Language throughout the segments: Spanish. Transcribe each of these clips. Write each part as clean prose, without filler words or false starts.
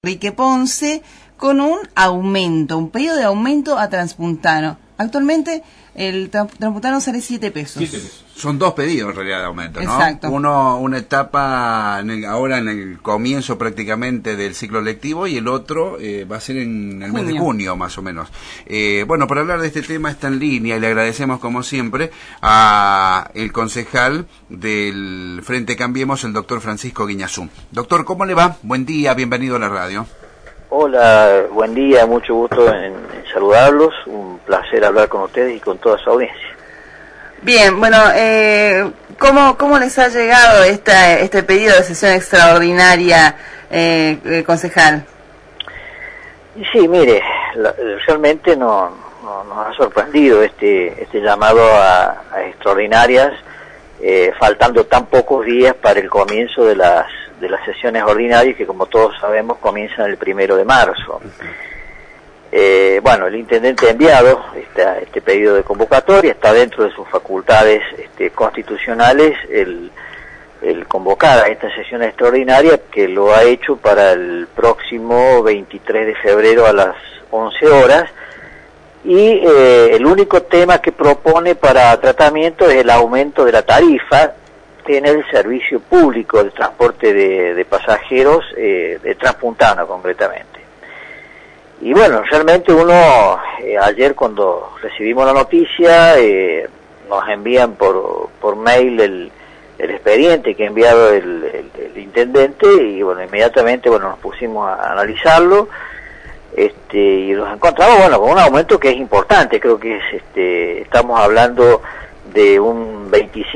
Enrique Ponce con un pedido de aumento a Transpuntano. Actualmente el Transpuntano sale 7 pesos. 7 pesos. Son dos pedidos en realidad de aumento, ¿no? Exacto. Uno, una etapa ahora en el comienzo prácticamente del ciclo lectivo, y el otro va a ser en el mes de junio más o menos. Bueno, para hablar de este tema está en línea, y le agradecemos como siempre a el concejal del Frente Cambiemos, el doctor Francisco Guiñazú. Doctor, ¿cómo le va? Buen día, bienvenido a la radio. Hola, buen día, mucho gusto en saludarlos, un placer hablar con ustedes y con toda su audiencia. Bien, bueno, ¿cómo les ha llegado este pedido de sesión extraordinaria, concejal? Sí, mire, realmente nos ha sorprendido este llamado a extraordinarias, faltando tan pocos días para el comienzo de las sesiones ordinarias, que como todos sabemos comienzan el 1 de marzo. Bueno, el intendente ha enviado este pedido de convocatoria, está dentro de sus facultades constitucionales el convocar a esta sesión extraordinaria, que lo ha hecho para el próximo 23 de febrero a las 11 horas, y el único tema que propone para tratamiento es el aumento de la tarifa en el servicio público de transporte de pasajeros de Transpuntano concretamente. Y bueno, realmente ayer cuando recibimos la noticia, nos envían por mail el expediente que ha enviado el intendente, y bueno, inmediatamente nos pusimos a analizarlo, y nos encontramos con un aumento que es importante. Creo que estamos hablando de un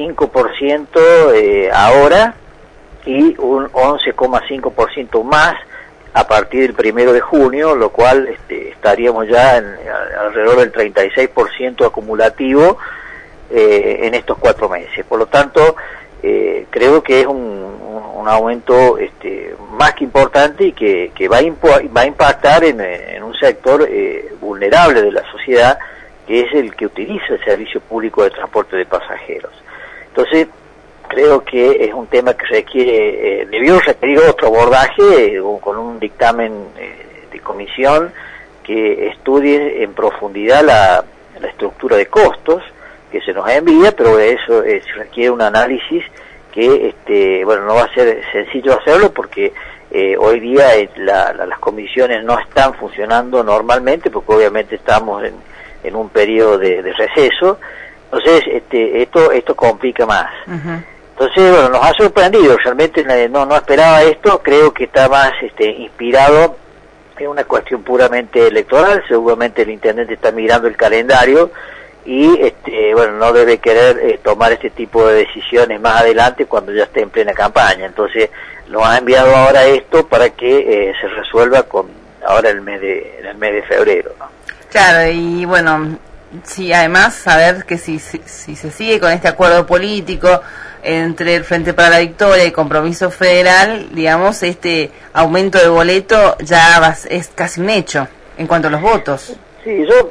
25% ahora, y un 11,5% más a partir del 1 de junio, lo cual estaríamos ya alrededor del 36% acumulativo en estos 4 meses. Por lo tanto, creo que es un aumento más que importante, y que va a impactar en un sector vulnerable de la sociedad, que es el que utiliza el servicio público de transporte de pasajeros. Entonces, creo que es un tema que debió requerir otro abordaje, con un dictamen de comisión que estudie en profundidad la estructura de costos que se nos envía, pero eso requiere un análisis que no va a ser sencillo hacerlo, porque hoy día las comisiones no están funcionando normalmente, porque obviamente estamos en un periodo de receso. Entonces esto complica más. Uh-huh. Entonces, nos ha sorprendido, realmente no esperaba esto. Creo que está más inspirado en una cuestión puramente electoral. Seguramente el intendente está mirando el calendario y no debe querer tomar este tipo de decisiones más adelante, cuando ya esté en plena campaña. Entonces nos ha enviado ahora esto para que se resuelva ahora en el mes de febrero, ¿no? Claro, y bueno, sí, además saber que si se sigue con este acuerdo político entre el Frente para la Victoria y Compromiso Federal, digamos, este aumento de boleto ya es casi un hecho en cuanto a los votos. Sí, yo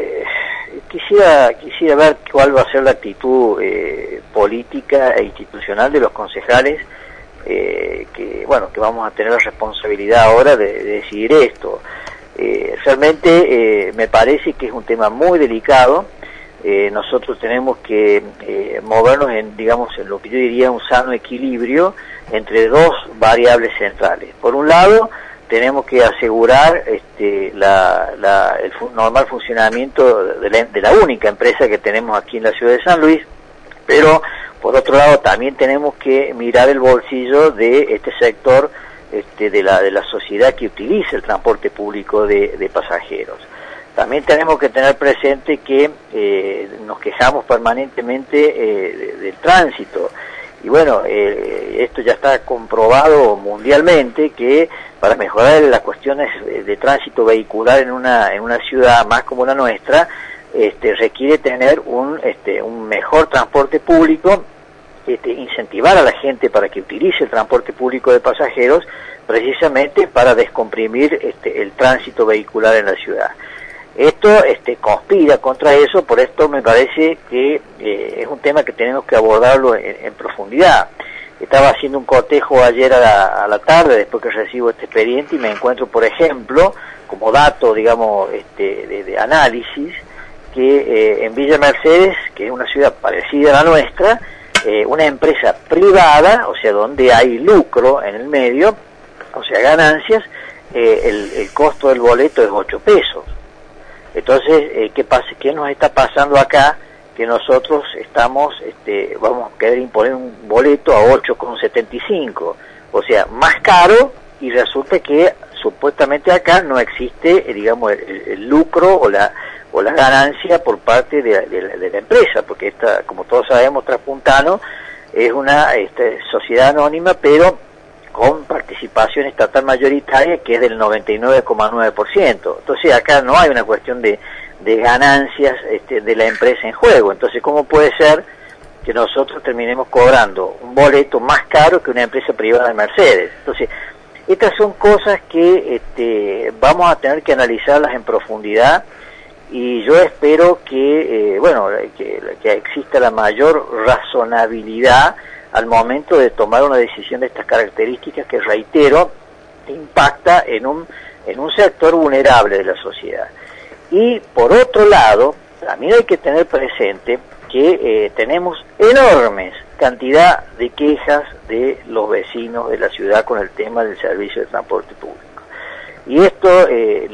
quisiera ver cuál va a ser la actitud política e institucional de los concejales, que vamos a tener la responsabilidad ahora de decidir esto. Realmente me parece que es un tema muy delicado. Nosotros tenemos que movernos en lo que yo diría un sano equilibrio entre dos variables centrales. Por un lado, tenemos que asegurar el normal funcionamiento de la única empresa que tenemos aquí en la ciudad de San Luis, pero por otro lado también tenemos que mirar el bolsillo de este sector de la sociedad que utiliza el transporte público de pasajeros. También tenemos que tener presente que nos quejamos permanentemente del tránsito, y esto ya está comprobado mundialmente, que para mejorar las cuestiones de tránsito vehicular en una ciudad más como la nuestra, requiere tener un mejor transporte público, incentivar a la gente para que utilice el transporte público de pasajeros, precisamente para descomprimir el tránsito vehicular en la ciudad. Esto conspira contra eso. Por esto me parece que es un tema que tenemos que abordarlo en profundidad. estaba haciendo un cotejo ayer a la tarde, después que recibo este expediente, y me encuentro, por ejemplo, como dato, digamos, de análisis, que en Villa Mercedes, que es una ciudad parecida a la nuestra, una empresa privada, o sea, donde hay lucro en el medio, o sea, ganancias, el costo del boleto es 8 pesos. Entonces, ¿qué nos está pasando acá? Que nosotros vamos a querer imponer un boleto a 8,75, o sea, más caro, y resulta que supuestamente acá no existe, digamos, el lucro o la ganancia por parte de la empresa, porque esta, como todos sabemos, Transpuntano es una sociedad anónima, pero con participación estatal mayoritaria, que es del 99,9%. Entonces acá no hay una cuestión de ganancias de la empresa en juego. Entonces, ¿cómo puede ser que nosotros terminemos cobrando un boleto más caro que una empresa privada de Mercedes? Entonces, estas son cosas que vamos a tener que analizarlas en profundidad, y yo espero que que exista la mayor razonabilidad al momento de tomar una decisión de estas características, que, reitero, impacta en un sector vulnerable de la sociedad. Y por otro lado, también hay que tener presente que tenemos enormes cantidad de quejas de los vecinos de la ciudad con el tema del servicio de transporte público. Y esto,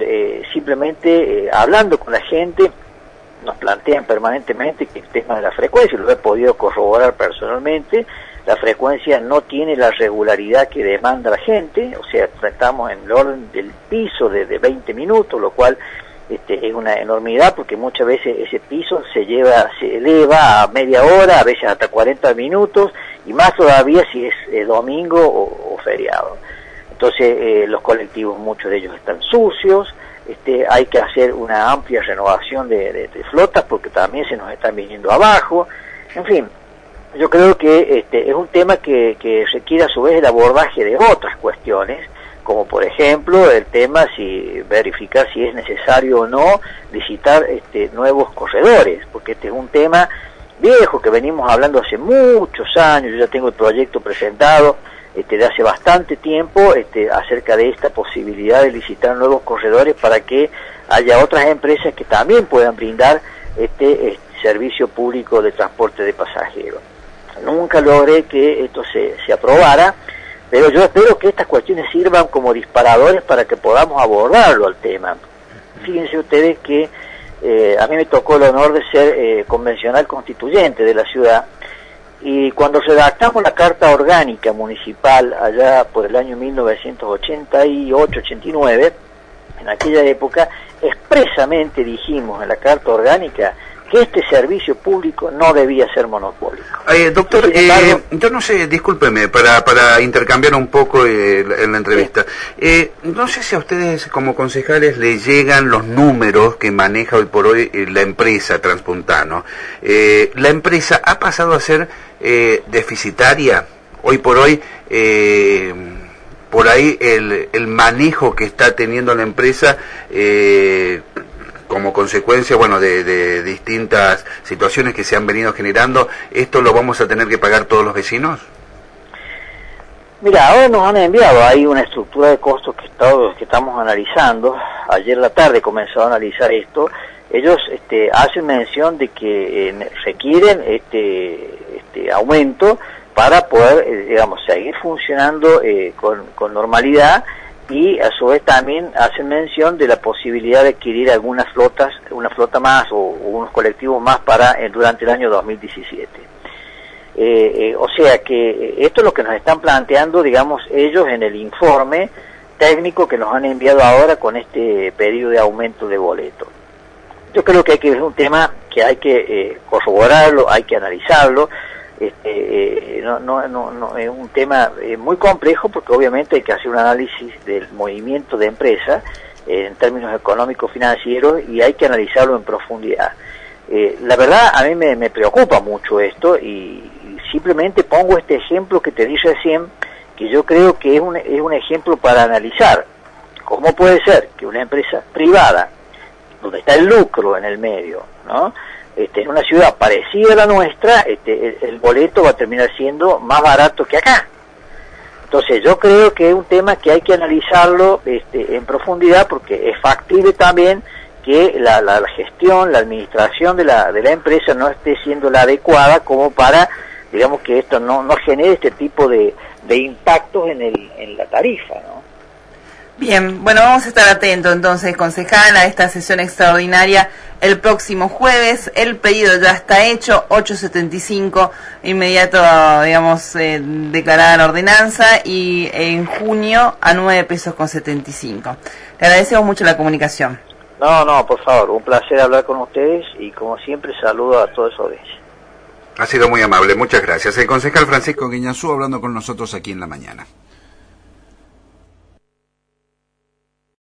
simplemente hablando con la gente, nos plantean permanentemente que el tema de la frecuencia, lo he podido corroborar personalmente, la frecuencia no tiene la regularidad que demanda la gente, o sea, estamos en el orden del piso de 20 minutos, lo cual es una enormidad, porque muchas veces ese piso se eleva a media hora, a veces hasta 40 minutos, y más todavía si es domingo o feriado. Entonces los colectivos, muchos de ellos están sucios, hay que hacer una amplia renovación de flotas, porque también se nos están viniendo abajo. En fin, yo creo que es un tema que requiere a su vez el abordaje de otras cuestiones, como por ejemplo el tema verificar si es necesario o no licitar nuevos corredores, porque este es un tema viejo que venimos hablando hace muchos años. Yo ya tengo el proyecto presentado de hace bastante tiempo acerca de esta posibilidad de licitar nuevos corredores para que haya otras empresas que también puedan brindar este servicio público de transporte de pasajeros. Nunca logré que esto se aprobara, pero yo espero que estas cuestiones sirvan como disparadores para que podamos abordarlo al tema. Fíjense ustedes que a mí me tocó el honor de ser convencional constituyente de la ciudad, y cuando redactamos la Carta Orgánica Municipal allá por el año 1988-89, en aquella época expresamente dijimos en la Carta Orgánica que este servicio público no debía ser monopólico. Doctor, yo no sé, discúlpeme, para intercambiar un poco en la entrevista. Sí. No sé si a ustedes como concejales les llegan los números que maneja hoy por hoy la empresa Transpuntano. La empresa ha pasado a ser deficitaria. Hoy por hoy, por ahí el manejo que está teniendo la empresa como consecuencia, de distintas situaciones que se han venido generando, ¿esto lo vamos a tener que pagar todos los vecinos? Mira, ahora nos han enviado, hay una estructura de costos que estamos analizando. Ayer en la tarde comenzó a analizar esto. Ellos hacen mención de que requieren este aumento para poder, seguir funcionando con normalidad, y a su vez también hacen mención de la posibilidad de adquirir algunas flotas, una flota más o unos colectivos más durante el año 2017. O sea que esto es lo que nos están planteando, ellos en el informe técnico que nos han enviado ahora con este pedido de aumento de boleto. Yo creo que es un tema que hay que corroborarlo, hay que analizarlo. No es un tema muy complejo, porque obviamente hay que hacer un análisis del movimiento de empresa en términos económicos financieros, y hay que analizarlo en profundidad. La verdad, a mí me preocupa mucho esto, y simplemente pongo este ejemplo que te dije recién, que yo creo que es un ejemplo para analizar. ¿Cómo puede ser que una empresa privada, donde está el lucro en el medio, ¿no?, en una ciudad parecida a la nuestra, el boleto va a terminar siendo más barato que acá. Entonces yo creo que es un tema que hay que analizarlo en profundidad, porque es factible también que la gestión, la administración de la empresa no esté siendo la adecuada como para, digamos, que esto no genere este tipo de impactos en la tarifa, ¿no? Bien, bueno, vamos a estar atentos entonces, concejal, a esta sesión extraordinaria el próximo jueves. El pedido ya está hecho, 8.75, inmediato, digamos, declarada la ordenanza, y en junio a 9 pesos con 75. Le agradecemos mucho la comunicación. No, por favor, un placer hablar con ustedes y como siempre saludo a toda su audiencia. Ha sido muy amable, muchas gracias. El concejal Francisco Guiñazú hablando con nosotros aquí en la mañana.